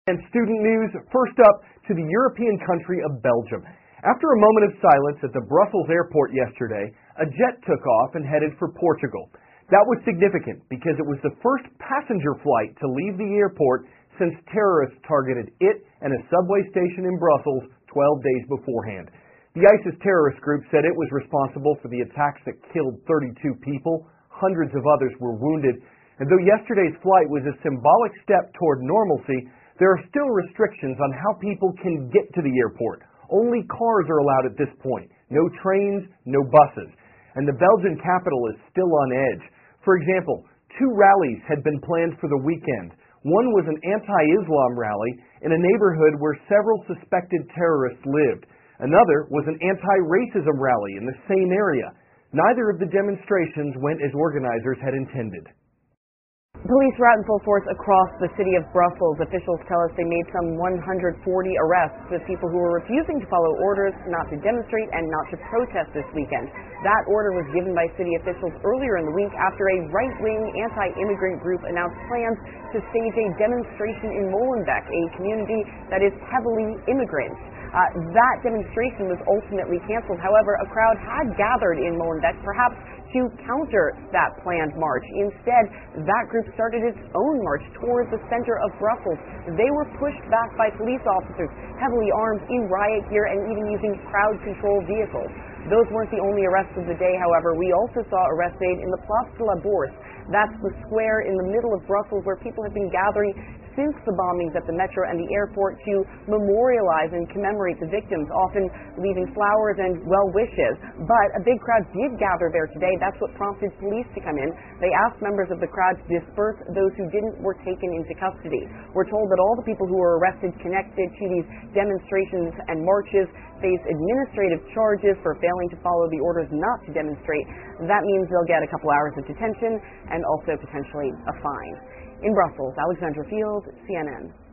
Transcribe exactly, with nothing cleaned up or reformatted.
And student news, first up to the European country of Belgium. After a moment of silence at the Brussels airport yesterday, a jet took off and headed for Portugal. That was significant because it was the first passenger flight to leave the airport since terrorists targeted it and a subway station in Brussels twelve days beforehand. The ISIS terrorist group said it was responsible for the attacks that killed thirty-two people. Hundreds of others were wounded. And though yesterday's flight was a symbolic step toward normalcy, there are still restrictions on how people can get to the airport. Only cars are allowed at this point. No trains, no buses. And the Belgian capital is still on edge. For example, two rallies had been planned for the weekend. One was an anti-Islam rally in a neighborhood where several suspected terrorists lived. Another was an anti-racism rally in the same area. Neither of the demonstrations went as organizers had intended. Police were out in full force across the city of Brussels. Officials tell us they made some one hundred forty arrests with people who were refusing to follow orders not to demonstrate and not to protest this weekend. That order was given by city officials earlier in the week after a right-wing anti-immigrant group announced plans to stage a demonstration in Molenbeek, a community that is heavily immigrant. Uh, that demonstration was ultimately canceled. However, a crowd had gathered in Molenbeek, perhaps to counter that planned march. Instead, that group started its own march towards the center of Brussels. They were pushed back by police officers, heavily armed in riot gear and even using crowd control vehicles. Those weren't the only arrests of the day, however. We also saw arrests made in the Place de la Bourse. That's the square in the middle of Brussels where people have been gathering since the bombings at the metro and the airport to memorialize and commemorate the victims, often leaving flowers and well wishes. But a big crowd did gather there today. That's what prompted police to come in. They asked members of the crowd to disperse. Those who didn't were taken into custody. We're told that all the people who were arrested connected to these demonstrations and marches face administrative charges for failing to follow the orders not to demonstrate. That means they'll get a couple hours of detention and also potentially a fine. In Brussels, Alexandra Field, C N N.